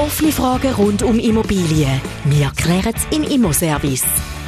Offene Fragen rund um Immobilien. Wir klären es im Immo-Service.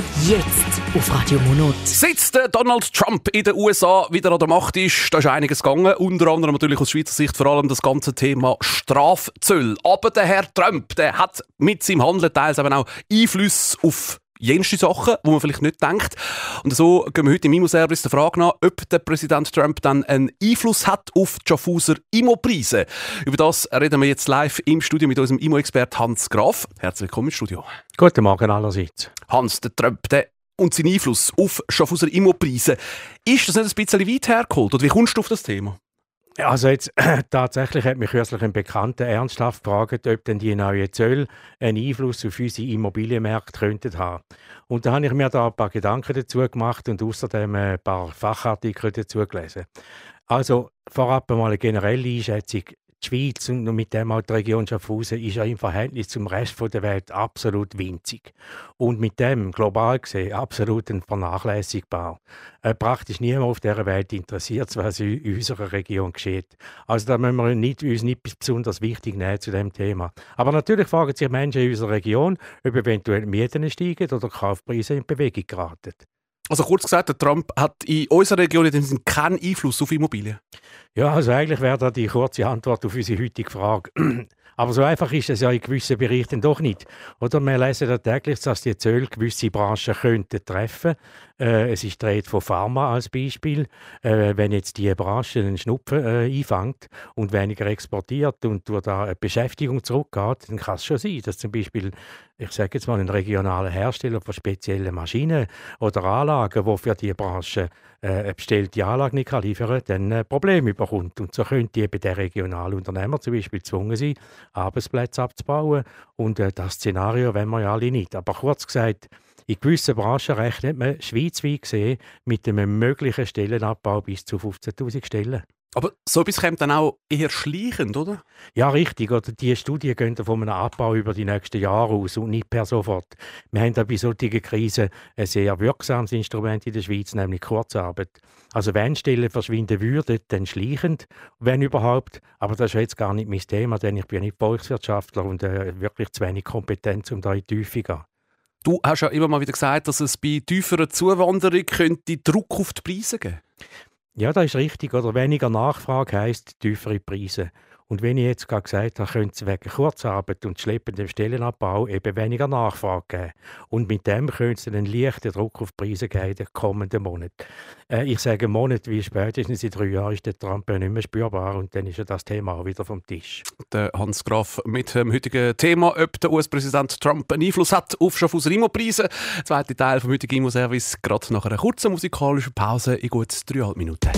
Jetzt auf Radio Monat. Seit Donald Trump in den USA wieder an der Macht ist, da ist einiges gegangen. Unter anderem natürlich aus Schweizer Sicht vor allem das ganze Thema Strafzölle. Aber der Herr Trump, der hat mit seinem Handeln teils eben auch Einfluss auf jenste Sachen, die man vielleicht nicht denkt. Und so gehen wir heute im Immo-Service der Frage nach, ob der Präsident Trump dann einen Einfluss hat auf die Schaffhauser Immo-Preise. Über das reden wir jetzt live im Studio mit unserem Immo-Expert Hans Graf. Herzlich willkommen im Studio. Guten Morgen allerseits. Hans, der Trump, und sein Einfluss auf Schaffhauser Immo-Preise, ist das nicht ein bisschen weit hergeholt? Oder wie kommst du auf das Thema? Also jetzt, tatsächlich hat mich kürzlich ein Bekannter ernsthaft gefragt, ob denn die neuen Zölle einen Einfluss auf unsere Immobilienmärkte könnten haben. Und da habe ich mir da ein paar Gedanken dazu gemacht und außerdem ein paar Fachartikel dazu gelesen. Also vorab einmal eine generelle Einschätzung. Die Schweiz und mit dem auch die Region Schaffhausen ist ja im Verhältnis zum Rest der Welt absolut winzig. Und mit dem, global gesehen, absolut vernachlässigbar. Praktisch niemand auf dieser Welt interessiert, was in unserer Region geschieht. Also da müssen wir uns nicht besonders wichtig nehmen zu dem Thema. Aber natürlich fragen sich Menschen in unserer Region, ob eventuell Mieten steigen oder Kaufpreise in Bewegung geraten. Also kurz gesagt, der Trump hat in unserer Region in dem Sinne keinen Einfluss auf Immobilien. Ja, also eigentlich wäre das die kurze Antwort auf unsere heutige Frage. Aber so einfach ist es ja in gewissen Bereichen doch nicht. Oder wir lesen ja täglich, dass die Zölle gewisse Branchen könnten treffen. Es ist die Rede von Pharma als Beispiel. Wenn jetzt die Branche einen Schnupfen einfängt und weniger exportiert und durch da Beschäftigung zurückgeht, dann kann es schon sein, dass zum Beispiel, ich sage jetzt mal, ein regionaler Hersteller von speziellen Maschinen oder Anlagen, die für diese Branche eine bestellte Anlage nicht liefern kann, dann Probleme bekommt. Und so könnte eben der regionale Unternehmer zum Beispiel gezwungen sein, Arbeitsplätze abzubauen. Und das Szenario wollen wir ja alle nicht. Aber kurz gesagt, in gewissen Branchen rechnet man schweizweit gesehen mit einem möglichen Stellenabbau bis zu 15'000 Stellen. Aber so etwas kommt dann auch eher schleichend, oder? Ja, richtig. Oder die Studien gehen von einem Abbau über die nächsten Jahre aus und nicht per sofort. Wir haben da bei solchen Krisen ein sehr wirksames Instrument in der Schweiz, nämlich Kurzarbeit. Also wenn Stellen verschwinden würden, dann schleichend, wenn überhaupt. Aber das ist jetzt gar nicht mein Thema, denn ich bin nicht Volkswirtschaftler und wirklich zu wenig kompetent, um da in die Tiefe zu gehen. Du hast ja immer mal wieder gesagt, dass es bei tieferer Zuwanderung könnte Druck auf die Preise geben. Ja, das ist richtig. Oder weniger Nachfrage heisst tiefere Preise. Und wenn ich jetzt gerade gesagt habe, könnte es wegen Kurzarbeit und schleppendem Stellenabbau eben weniger Nachfrage geben. Und mit dem könnte es einen leichten Druck auf die Preise geben in den kommenden Monaten. Ich sage Monat, wie spätestens in 3 Jahren ist der Trump nicht mehr spürbar und dann ist ja das Thema auch wieder vom Tisch. Der Hans Graf mit dem heutigen Thema, ob der US-Präsident Trump einen Einfluss hat auf Schaffhauser Immo-Preise. Zweiter Teil vom heutigen Immo-Service, gerade nach einer kurzen musikalischen Pause in gut 3,5 Minuten.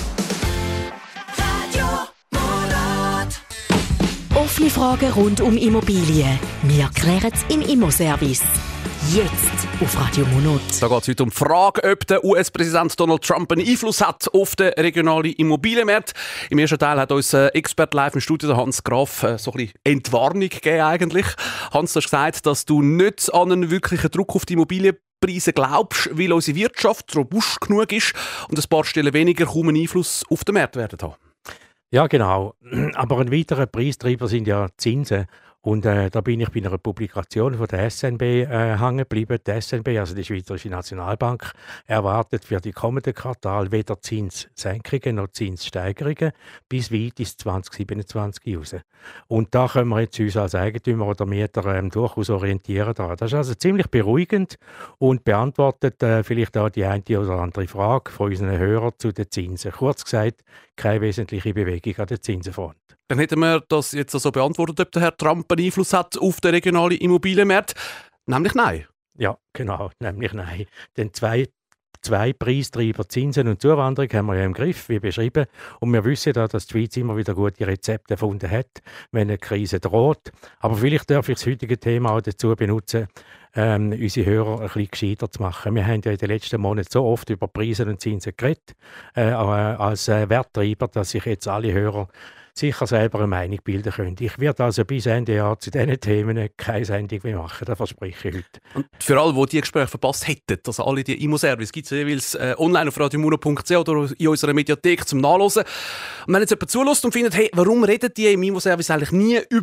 Offene Fragen rund um Immobilien. Wir klären es im Immo-Service. Jetzt auf Radio Monat. Da geht es heute um die Frage, ob der US-Präsident Donald Trump einen Einfluss hat auf den regionalen Immobilienmarkt. Im ersten Teil hat uns Experte live im Studio, der Hans Graf, so ein bisschen Entwarnung gegeben eigentlich. Hans, du hast gesagt, dass du nicht an einen wirklichen Druck auf die Immobilienpreise glaubst, weil unsere Wirtschaft robust genug ist und ein paar Stellen weniger kaum einen Einfluss auf den Markt werden haben. Ja, genau. Aber ein weiterer Preistreiber sind ja die Zinsen. Und da bin ich bei einer Publikation von der SNB hängen geblieben. Die SNB, also die Schweizerische Nationalbank, erwartet für die kommenden Quartale weder Zinssenkungen noch Zinssteigerungen bis weit ins 2027 raus. Und da können wir jetzt uns als Eigentümer oder Mieter durchaus orientieren daran. Das ist also ziemlich beruhigend und beantwortet vielleicht auch die eine oder andere Frage von unseren Hörern zu den Zinsen. Kurz gesagt, keine wesentliche Bewegung an der Zinsenfront. Dann hätten wir das jetzt also beantwortet, ob der Herr Trump einen Einfluss hat auf den regionalen Immobilienmarkt. Nämlich nein. Ja, genau, nämlich nein. Denn zwei Preistreiber, Zinsen und Zuwanderung, haben wir ja im Griff, wie beschrieben. Und wir wissen ja, dass die Schweiz immer wieder gute Rezepte erfunden hat, wenn eine Krise droht. Aber vielleicht darf ich das heutige Thema auch dazu benutzen, unsere Hörer ein bisschen gescheiter zu machen. Wir haben ja in den letzten Monaten so oft über Preise und Zinsen geredet, als Werttreiber, dass sich jetzt alle Hörer sicher selber eine Meinung bilden können. Ich werde also bis Ende Jahr zu diesen Themen keine Sendung mehr machen, das verspreche ich heute. Und für alle, die Gespräche verpasst hätten, also alle die Immo-Service, gibt es jeweils online auf radiomuno.ch oder in unserer Mediathek zum Nachlesen. Und wenn jetzt jemand zulässt und findet, hey, warum redet die im Immo-Service eigentlich nie über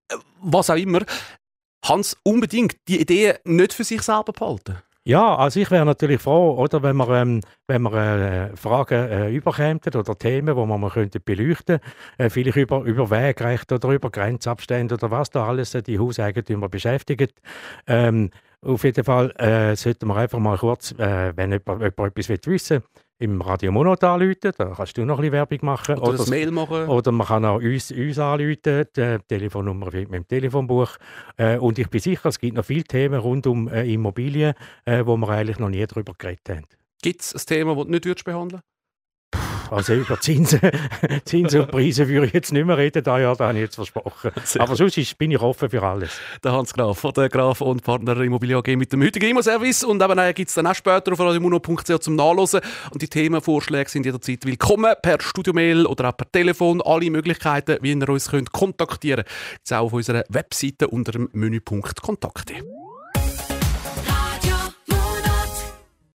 was auch immer. Hans, unbedingt die Idee nicht für sich selber behalten. Ja, also ich wäre natürlich froh, oder, wenn wir Fragen überkämen oder Themen, die man mal könnte beleuchten könnte, vielleicht über Wegrechte oder über Grenzabstände oder was da alles die Hauseigentümer beschäftigt. Auf jeden Fall sollten wir einfach mal kurz, wenn jemand etwas wissen will, im Radio Monat anrufen, da kannst du noch ein bisschen Werbung machen. Oder das Mail machen. Oder man kann auch uns anrufen, die Telefonnummer mit dem Telefonbuch. Und ich bin sicher, es gibt noch viele Themen rund um Immobilien, wo wir eigentlich noch nie darüber geredet haben. Gibt es ein Thema, das du nicht behandeln würdest? Also über Zinsen und Preise würde ich jetzt nicht mehr reden, da habe ich jetzt versprochen. Aber sonst bin ich offen für alles. Der Hans Graf von der Graf und Partner Immobilien AG mit dem heutigen Immo-Service. Und eben gibt es dann auch später auf radiomuno.ch zum Nachlesen. Und die Themenvorschläge sind jederzeit willkommen, per Studiomail oder auch per Telefon. Alle Möglichkeiten, wie ihr uns kontaktieren könnt, gibt es auch auf unserer Webseite unter dem Menüpunkt Kontakte.